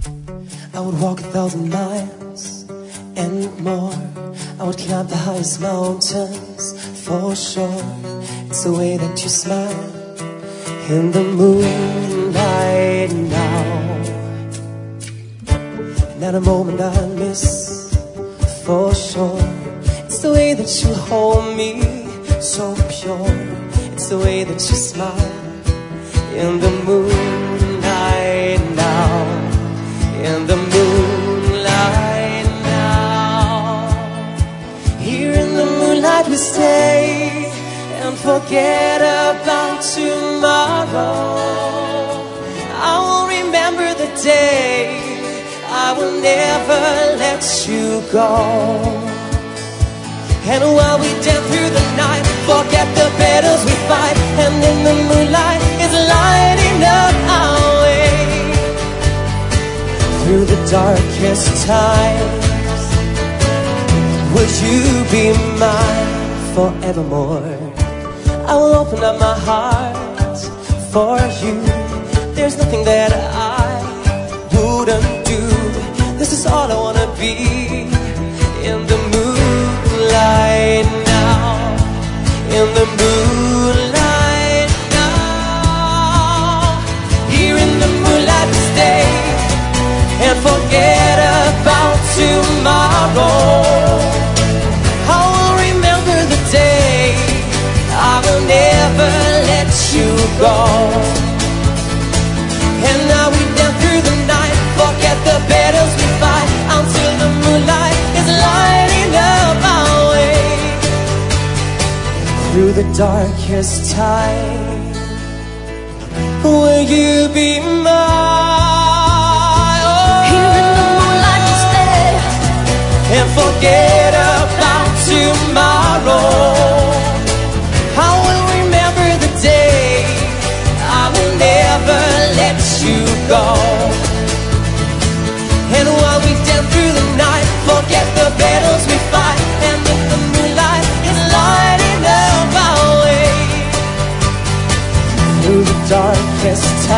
I would walk 1,000 miles and more. I would climb the highest mountains for sure. It's the way that you smile in the moonlight now. Not a moment I'll miss for sure. It's the way that you hold me so pure. It's the way that you smile in the moonlight now. In the moonlight now. Here in the moonlight we stay and forget about tomorrow. I will remember the day. I will never let you go. And while we dance through the night, forget the battles we fight. And in the moonlight is lighting up our way. Through the darkest times, would you be mine forevermore? I will open up my heart for you. There's nothing that I wouldn't do. This is all I wanna be. In the moonlight now. In the moonlight now. Here in the moonlight we stay and forget about tomorrow. I will remember the day. I will never let you go. And now we dance through the night, forget the battles we fight, until the moonlight is lighting up our way. Through the darkest time, will you be mine? Here in the moonlight we stay And forget about tomorrow. I will remember the day. I will never let you go. And while we dance through the night, forget the battles we fight. And if the moonlight is lighting up our way, through the darkest time,